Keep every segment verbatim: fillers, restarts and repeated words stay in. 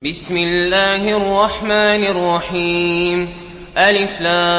بسم الله الرحمن الرحيم ألف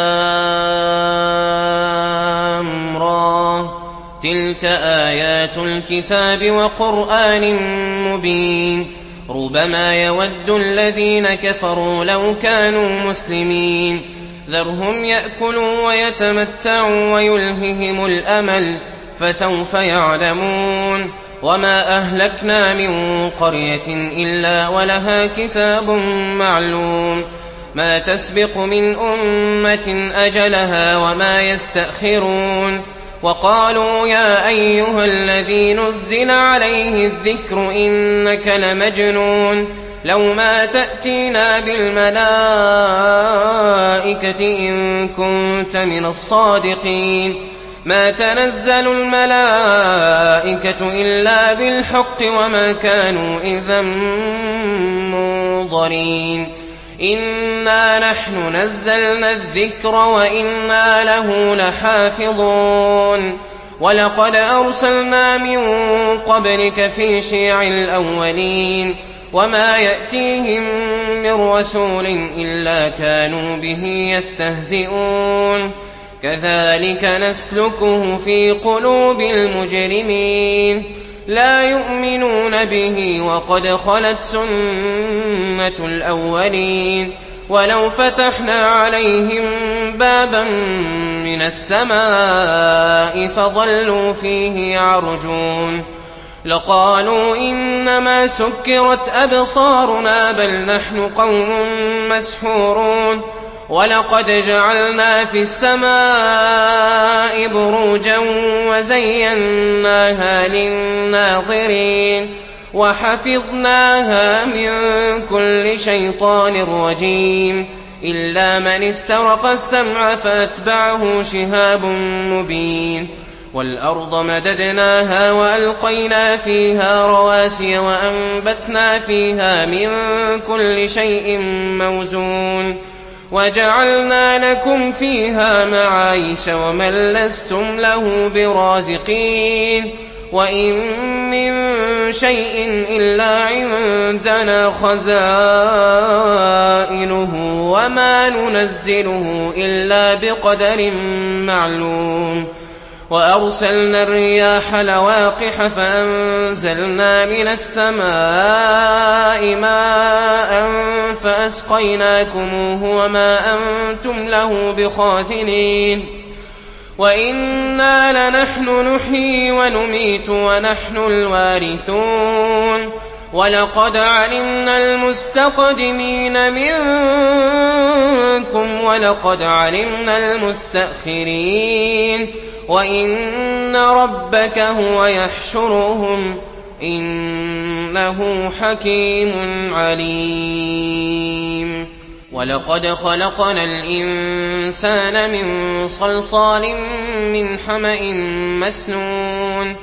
لام را تلك آيات الكتاب وقرآن مبين ربما يود الذين كفروا لو كانوا مسلمين ذرهم يأكلوا ويتمتعوا ويلههم الأمل فسوف يعلمون وما أهلكنا من قرية إلا ولها كتاب معلوم ما تسبق من أمة أجلها وما يستأخرون وقالوا يا أيها الذي نزل عليه الذكر إنك لمجنون لو ما تأتينا بالملائكة إن كنت من الصادقين ما تنزل الملائكة إلا بالحق وما كانوا إذا منظرين إنا نحن نزلنا الذكر وإنا له لحافظون ولقد أرسلنا من قبلك في شيع الأولين وما يأتيهم من رسول إلا كانوا به يستهزئون كذلك نسلكه في قلوب المجرمين لا يؤمنون به وقد خلت سنة الأولين ولو فتحنا عليهم بابا من السماء فظلوا فيه يعرجون لقالوا إنما سكرت أبصارنا بل نحن قوم مسحورون ولقد جعلنا في السماء بروجا وزيناها للناظرين وحفظناها من كل شيطان رجيم إلا من استرق السمع فأتبعه شهاب مبين والأرض مددناها وألقينا فيها رواسي وأنبتنا فيها من كل شيء موزون وجعلنا لكم فيها معايش ومن لستم له برازقين وإن من شيء إلا عندنا خزائنه وما ننزله إلا بقدر معلوم وأرسلنا الرياح لواقح فأنزلنا من السماء ماء فأسقيناكموه وما أنتم له بخازنين وإنا لنحن نحيي ونميت ونحن الوارثون ولقد علمنا المستقدمين منكم ولقد علمنا المستأخرين وإن ربك هو يحشرهم إنه حكيم عليم ولقد خلقنا الإنسان من صلصال من حمأ مسنون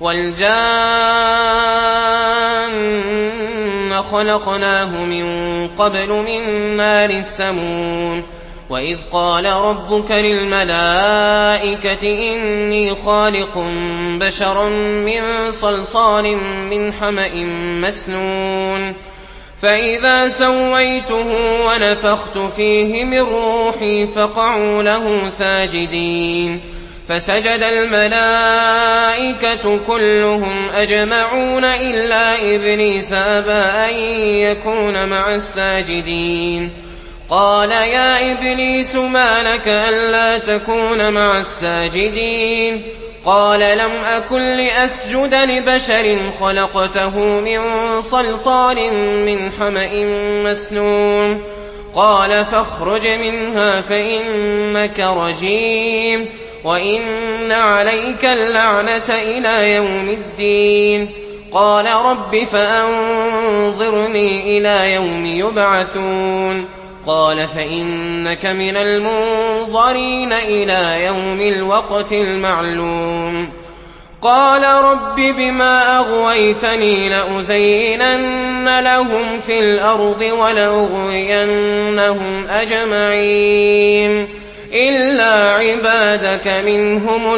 والجان خلقناه من قبل من نار السموم وإذ قال ربك للملائكة إني خالق بشرا من صلصال من حمأ مسنون فإذا سويته ونفخت فيه من روحي فقعوا له ساجدين فسجد الملائكة كلهم أجمعون إلا إبليس أبى أن يكون مع الساجدين قال يا إبليس ما لك ألا تكون مع الساجدين قال لم أكن لأسجد لبشر خلقته من صلصال من حمأ مسنون قال فاخرج منها فإنك رجيم وإن عليك اللعنة إلى يوم الدين قال رب فأنظرني إلى يوم يبعثون قال فإنك من المنظرين إلى يوم الوقت المعلوم قال رب بما أغويتني لأزينن لهم في الأرض ولأغوينهم أجمعين إلا عبادك منهم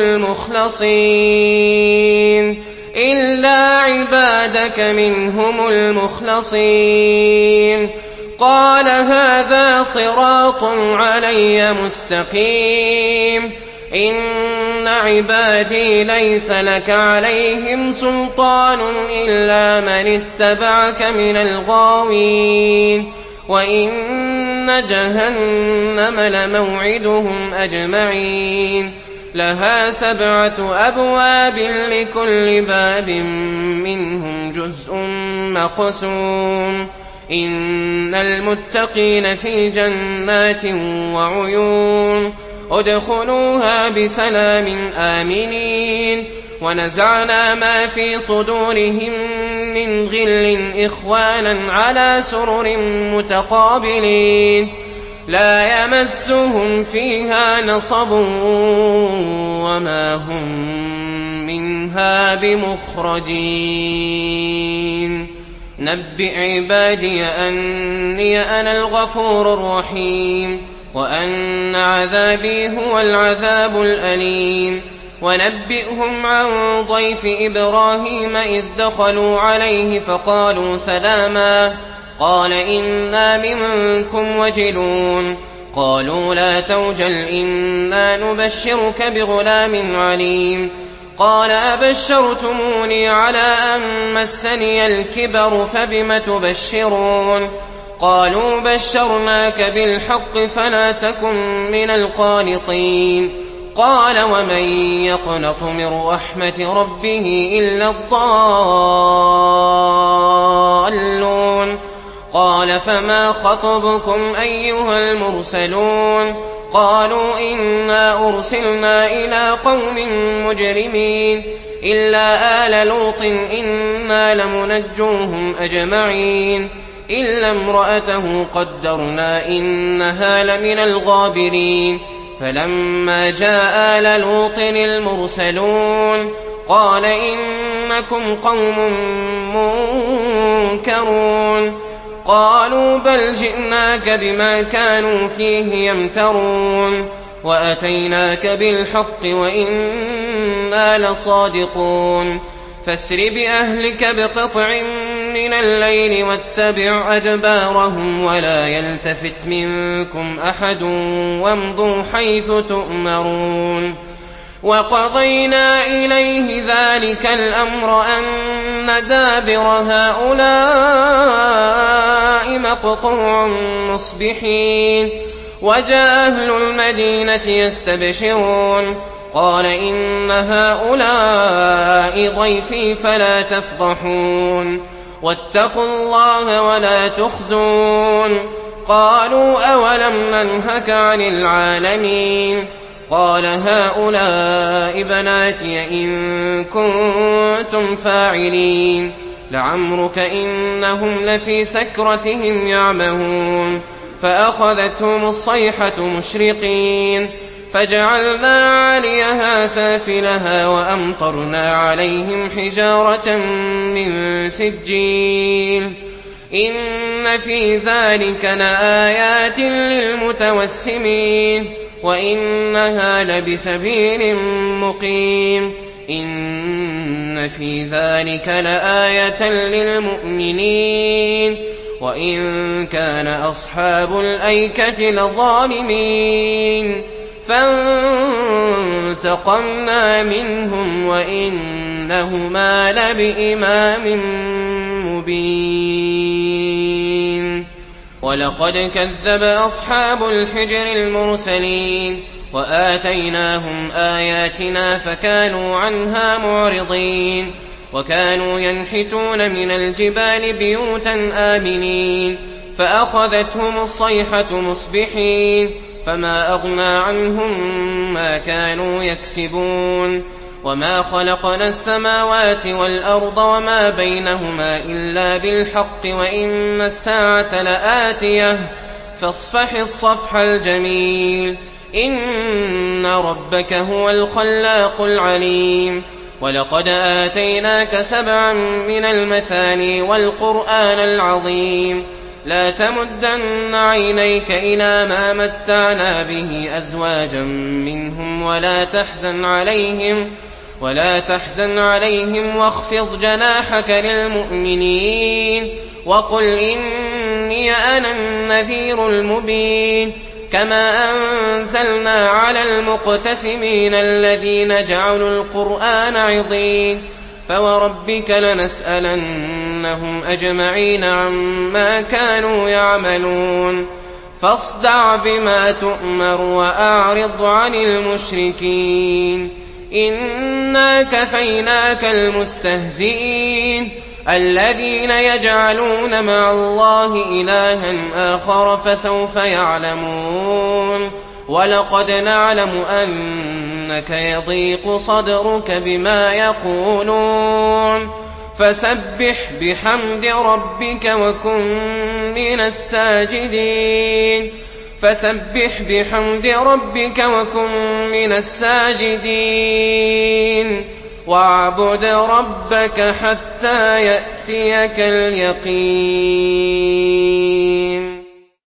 المخلصين إلا عبادك منهم المخلصين قال هذا صراط علي مستقيم إن عبادي ليس لك عليهم سلطان إلا من اتبعك من الغاوين وإن جهنم لموعدهم أجمعين لها سبعة أبواب لكل باب منهم جزء مقسوم إن المتقين في جنات وعيون ادخلوها بسلام آمنين ونزعنا ما في صدورهم من غل إخوانا على سرر متقابلين لا يمسهم فيها نصب وما هم منها بمخرجين نبئ عبادي أني أنا الغفور الرحيم وأن عذابي هو العذاب الأليم ونبئهم عن ضيف إبراهيم إذ دخلوا عليه فقالوا سلاما قال إنا منكم وجلون قالوا لا توجل إنا نبشرك بغلام عليم قال أبشرتموني على أن مسني الكبر فبم تبشرون قالوا بشرناك بالحق فلا تكن من القانطين قال ومن يقنط من رحمة ربه إلا الضالون قال فما خطبكم أيها المرسلون قالوا إنا أرسلنا إلى قوم مجرمين إلا آل لوط إنا لمنجوهم أجمعين إلا امرأته قدرنا إنها لمن الغابرين فلما جاء آل لوط المرسلون قال إنكم قوم منكرون قالوا بل جئناك بما كانوا فيه يمترون وأتيناك بالحق وإنا لصادقون فاسر بأهلك بقطع من الليل واتبع أدبارهم ولا يلتفت منكم أحد وامضوا حيث تؤمرون وقضينا إليه ذلك الأمر أن دابر هؤلاء مقطوع مصبحين وجاء أهل المدينة يستبشرون قال إن هؤلاء ضيفي فلا تفضحون واتقوا الله ولا تخزون قالوا أولم ننهك عن العالمين قال هؤلاء بناتي إن كنتم فاعلين لعمرك إنهم لفي سكرتهم يعمهون فأخذتهم الصيحة مشرقين فجعلنا عاليها سافلها وأمطرنا عليهم حجارة من سجيل إن في ذلك لآيات للمتوسمين وإنها لبسبيل مقيم إن في ذلك لآية للمؤمنين وإن كان أصحاب الأيكة لظالمين فانتقمنا منهم وإنهما لبإمام مبين ولقد كذب أصحاب الحجر المرسلين وآتيناهم آياتنا فكانوا عنها معرضين وكانوا ينحتون من الجبال بيوتا آمنين فأخذتهم الصيحة مصبحين فما أغنى عنهم ما كانوا يكسبون وما خلقنا السماوات والأرض وما بينهما إلا بالحق وإن الساعة لآتية فاصفح الصفح الجميل إن ربك هو الخلاق العليم ولقد آتيناك سبعا من المثاني والقرآن العظيم لا تمدن عينيك إلى ما متعنا به أزواجا منهم ولا تحزن عليهم ولا تحزن عليهم واخفض جناحك للمؤمنين وقل إني أنا النذير المبين كما أنزلنا على المقتسمين الذين جعلوا القرآن عضين فوربك لنسألنهم أجمعين عما كانوا يعملون فاصدع بما تؤمر وأعرض عن المشركين إنا كفيناك المستهزئين الذين يجعلون مع الله إلها آخر فسوف يعلمون ولقد نعلم أنك يضيق صدرك بما يقولون فسبح بحمد ربك وكن من الساجدين فسبح بحمد ربك وكن من الساجدين واعبد ربك حتى يأتيك اليقين